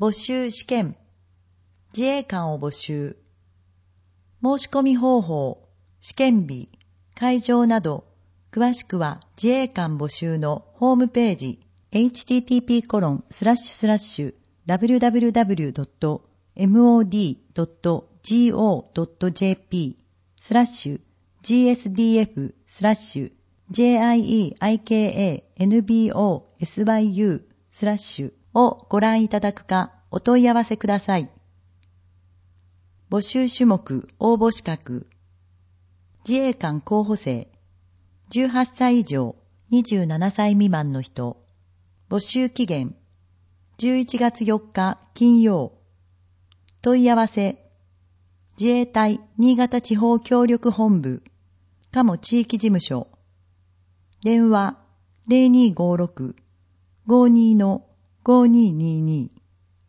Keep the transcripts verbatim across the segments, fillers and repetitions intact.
募集試験。自衛官を募集。申し込み方法、試験日、会場など、詳しくは自衛官募集のホームページ、エイチティーティーピーコロンスラッシュスラッシュダブリューダブリューダブリュードットエムオーディードットゴードットジェーピー スラッシュ ジーエスディーエフ スラッシュ ジェイアイイーアイケーエーエヌビーオーエスワイユー スラッシュをご覧いただくかお問い合わせください。募集種目応募資格。自衛官候補生。じゅうはっさい以上にじゅうななさい未満の人。募集期限。じゅういちがつよっか金曜。問い合わせ。自衛隊新潟地方協力本部。加茂地域事務所。電話 ゼロにーごーろく ごーにーのごーにーにーにー。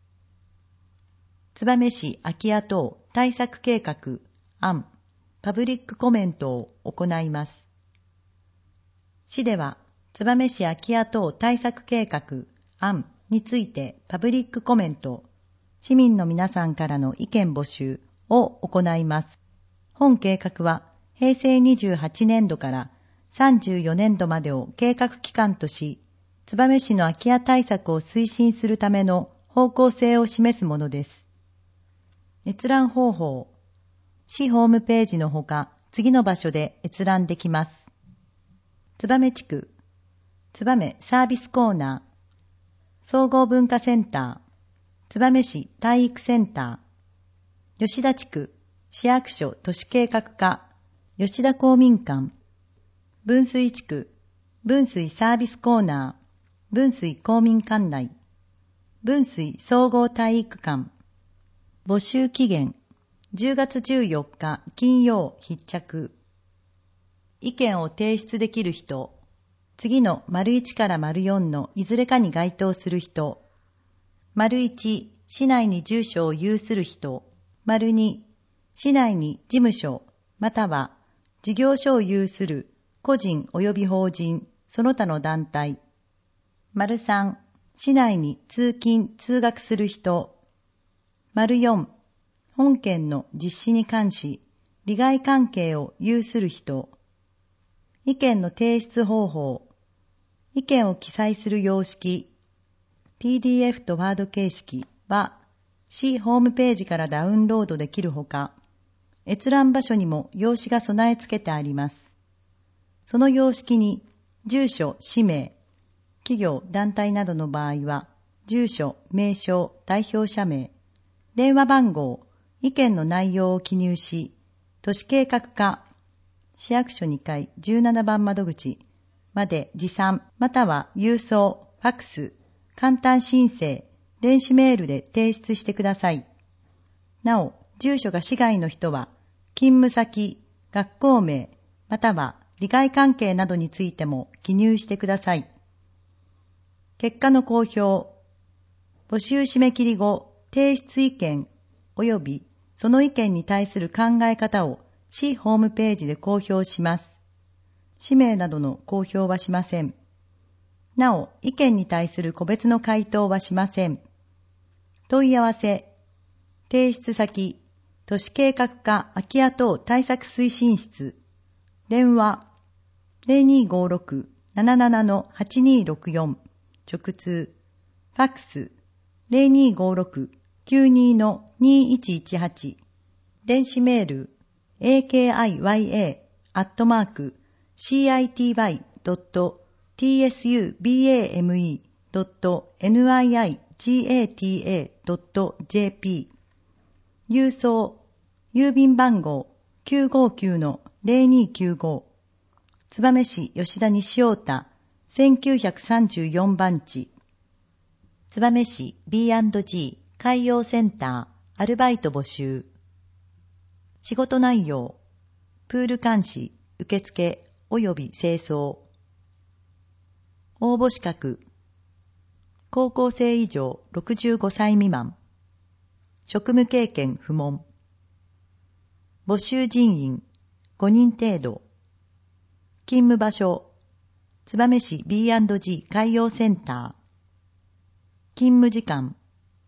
燕市空き家等対策計画案パブリックコメントを行います。市では燕市空き家等対策計画案についてパブリックコメント、市民の皆さんからの意見募集を行います。本計画はへいせいにじゅうはちねんどからさんじゅうよねんどまでを計画期間とし、燕市の空き家対策を推進するための方向性を示すものです。閲覧方法。市ホームページのほか、次の場所で閲覧できます。燕地区、燕サービスコーナー、総合文化センター、燕市体育センター、吉田地区、市役所都市計画課、吉田公民館、分水地区、分水サービスコーナー、分水公民館内、分水総合体育館。募集期限、じゅうがつじゅうよっか金曜必着。意見を提出できる人、次の丸いちから丸よんのいずれかに該当する人、丸いち、市内に住所を有する人、丸に、市内に事務所、または事業所を有する個人及び法人、その他の団体、丸さん、市内に通勤・通学する人、丸よん、本件の実施に関し、利害関係を有する人。意見の提出方法。意見を記載する様式。ピーディーエフ とワード形式は、市ホームページからダウンロードできるほか、閲覧場所にも用紙が備え付けてあります。その様式に、住所、氏名、企業、団体などの場合は、住所、名称、代表者名、電話番号、意見の内容を記入し、都市計画課、市役所にかいじゅうななばん窓口まで持参または郵送、ファックス、簡単申請、電子メールで提出してください。なお、住所が市外の人は、勤務先、学校名、または利害関係などについても記入してください。結果の公表。募集締め切り後、提出意見及びその意見に対する考え方を市ホームページで公表します。氏名などの公表はしません。なお、意見に対する個別の回答はしません。問い合わせ。提出先、都市計画課空き家等対策推進室。電話、ゼロにーごーろく なななな はちにーろくよん。直通。ファックス、ゼロにーごーろく きゅうにー にーいちいちはち。電子メール、エーケーアイワイエー アットマーク、シーアイティーワイ ドット ティーエスユービーエーエムイー ドット ニガタ ドット ジェーピー。郵送、郵便番号 きゅうごきゅうのゼロにーきゅうご。燕市吉田西太田せんきゅうひゃくさんじゅうよんばん地。燕市 ビーアンドジー 海洋センターアルバイト募集。仕事内容、プール監視、受付及び清掃。応募資格、高校生以上ろくじゅうごさい未満。職務経験不問。募集人員ごにん程度。勤務場所、燕市 ビーアンドジー 海洋センター。勤務時間、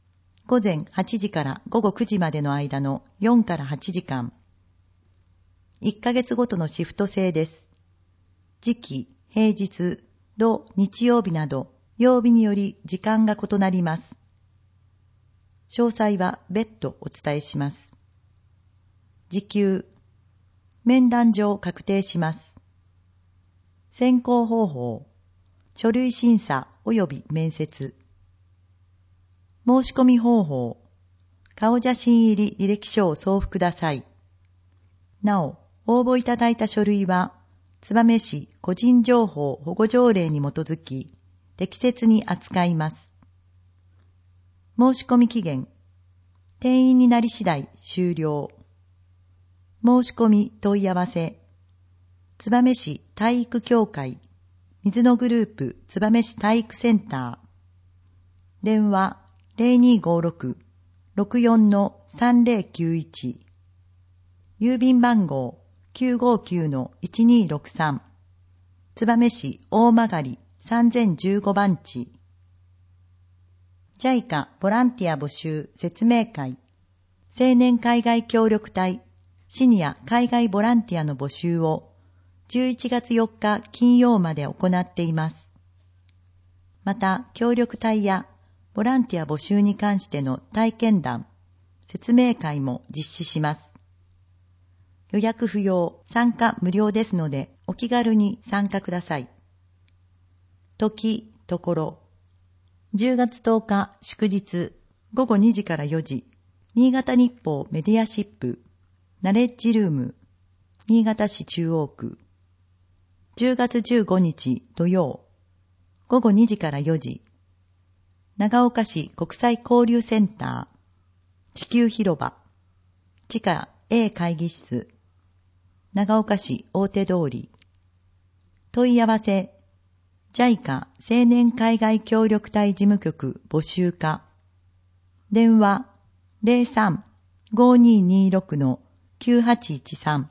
午前はちじから午後くじまでの間のよんからはちじかん。いっかげつごとのシフト制です。時期、平日、土、日曜日など、曜日により時間が異なります。詳細は別途お伝えします。時給、面談上確定します。選考方法、書類審査及び面接。申し込み方法、顔写真入り履歴書を送付ください。なお、応募いただいた書類は、燕市個人情報保護条例に基づき、適切に扱います。申し込み期限、定員になり次第終了。申し込み問い合わせ、燕市体育協会、水野グループ燕市体育センター。電話 ゼロにーごーろく ろくよん さんゼロきゅういち。郵便番号 きゅうごきゅう いちにーろくさん。燕市大曲さんぜんじゅうごばんち。ジャイカ ボランティア募集説明会。青年海外協力隊、シニア海外ボランティアの募集をじゅういちがつよっか金曜まで行っています。また、協力隊やボランティア募集に関しての体験談、説明会も実施します。予約不要、参加無料ですので、お気軽に参加ください。時、ところ。じゅうがつとおか祝日、ごごにじからよじ、新潟日報メディアシップ、ナレッジルーム、新潟市中央区。じゅうがつじゅうごにち土曜、ごごにじからよじ、長岡市国際交流センター、地球広場、地下 A 会議室、長岡市大手通り。問い合わせ、ジャイカ 青年海外協力隊事務局募集課。電話 ゼロさん ごーにーにーろく きゅうはちいちさん。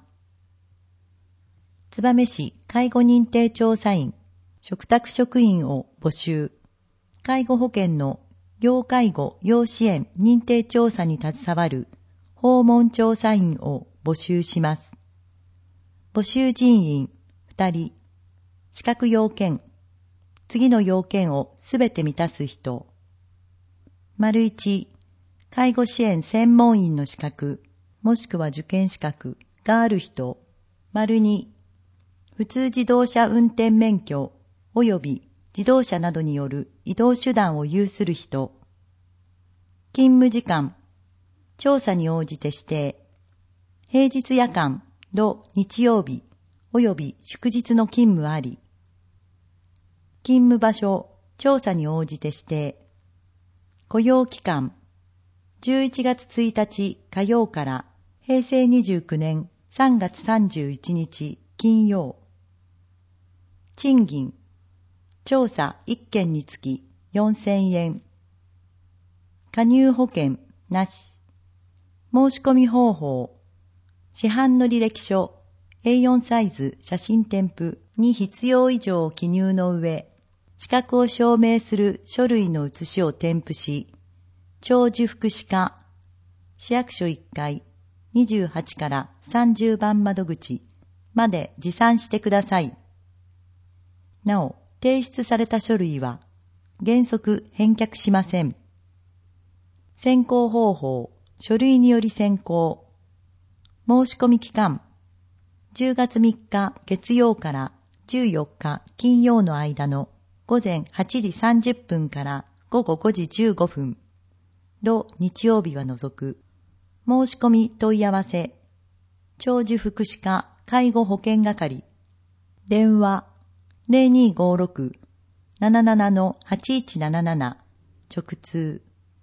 燕市介護認定調査員、嘱託職員を募集。介護保険の要介護要支援認定調査に携わる訪問調査員を募集します。募集人員ふたり。資格要件。次の要件をすべて満たす人。丸いち、介護支援専門員の資格、もしくは受験資格がある人。丸に、普通自動車運転免許及び自動車などによる移動手段を有する人。勤務時間、調査に応じて指定。平日夜間、土日曜日及び祝日の勤務あり。勤務場所、調査に応じて指定。雇用期間、じゅういちがつついたち火曜からへいせいにじゅうきゅうねんさんがつさんじゅういちにち金曜。賃金、調査いっけんにつきよんせんえん。加入保険なし。申し込み方法、市販の履歴書 エーよん サイズ写真添付に必要以上を記入の上、資格を証明する書類の写しを添付し、長寿福祉課、市役所いっかい、にじゅうはちからさんじゅうばん窓口まで持参してください。なお、提出された書類は原則返却しません。選考方法、書類により選考。申し込み期間、じゅうがつみっか月曜からじゅうよっか金曜の間のごぜんはちじさんじゅっぷんからごごごじじゅうごふん。土日曜日は除く。申し込み問い合わせ。長寿福祉課介護保険係。電話 ゼロにーごーろく なななな はちいちなななな 直通。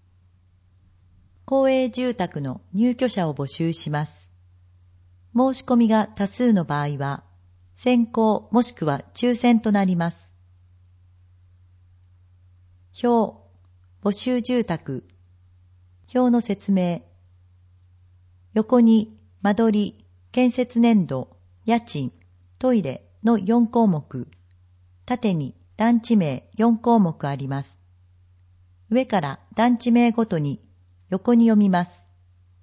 公営住宅の入居者を募集します。申し込みが多数の場合は、選考もしくは抽選となります。表、募集住宅。表の説明。横に間取り、建設年度、家賃、トイレのよんこうもく。縦に団地名よんこうもくあります。上から団地名ごとに横に読みます。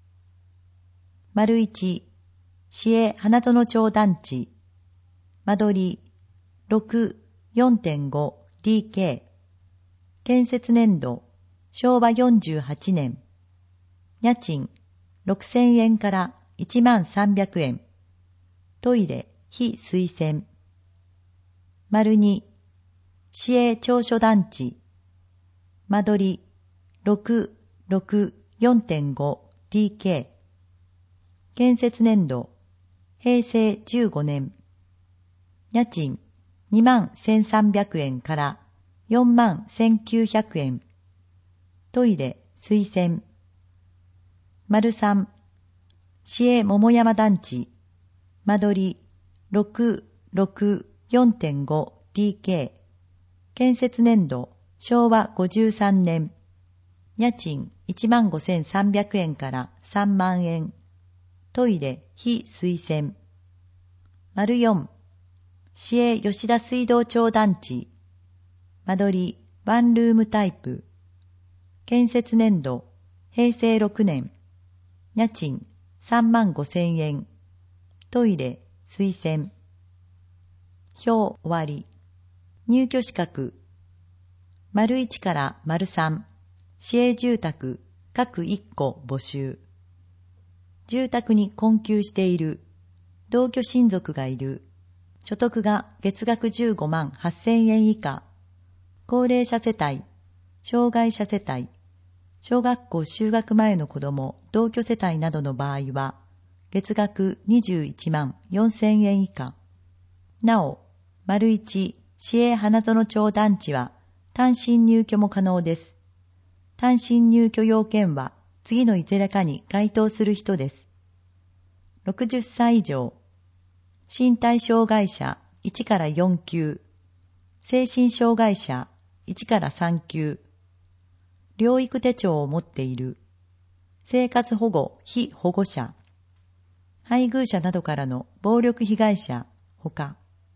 丸一、市営花園町団地、間取り ろく、よんてんごディーケー、建設年度、しょうわよんじゅうはちねん、家賃ろくせんえんからいちまんさんびゃくえん、トイレ、非推薦。丸に、市営長所団地、間取り ろく、ろく、よんてんごディーケー、建設年度、へいせいじゅうごねん、家賃にまんせんさんびゃくえんからよんまんせんきゅうひゃくえん、トイレ、推薦。丸さん、市営桃山団地、間取り ろく、ろく、よんてんごディーケー、建設年度、しょうわごじゅうさんねん、家賃いちまんごせんさんびゃくえんからさんまんえん、トイレ、非推薦。丸よん、市営吉田水道町団地、間取りワンルームタイプ、建設年度、へいせいろくねん、家賃さんまんごせんえん、トイレ、推薦。表終わり。入居資格。丸いちから丸さん、市営住宅、各いっこ募集。住宅に困窮している。同居親族がいる。所得が月額じゅうごまんはっせんえん以下。高齢者世帯、障害者世帯、小学校就学前の子供、同居世帯などの場合は、月額にじゅういちまんよんせんえん以下。なお、丸一、市営花園町団地は単身入居も可能です。単身入居要件は次のいずれかに該当する人です。ろくじゅっさい以上、身体障害者いちからよん級、精神障害者いちからさん級、療育手帳を持っている、生活保護被保護者、配偶者などからの暴力被害者ほか。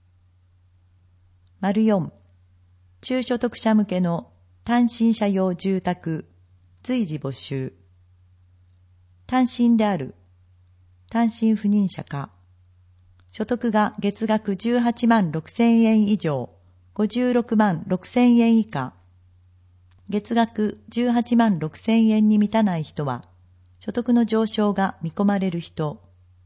丸よん、中所得者向けの単身者用住宅、随時募集。単身である、単身赴任者か、所得が月額じゅうはちまんろくせんえん以上、ごじゅうろくまんろくせんえん以下、月額じゅうはちまんろくせんえんに満たない人は、所得の上昇が見込まれる人。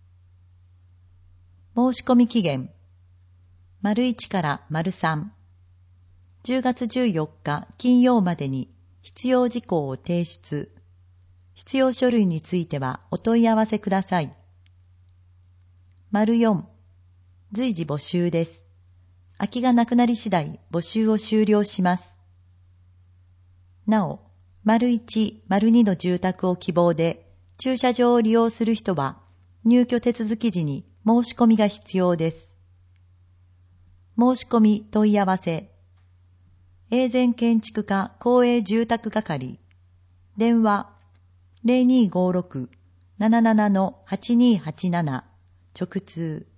申し込み期限。丸いちから丸さん。じゅうがつじゅうよっか金曜までに必要事項を提出。必要書類についてはお問い合わせください。丸よん。随時募集です。空きがなくなり次第募集を終了します。なお、丸いち、丸にの住宅を希望で駐車場を利用する人は入居手続き時に申し込みが必要です。申し込み問い合わせ。永全建築課公営住宅係。電話 ゼロにーごーろく なななな はちにーはちなな 直通。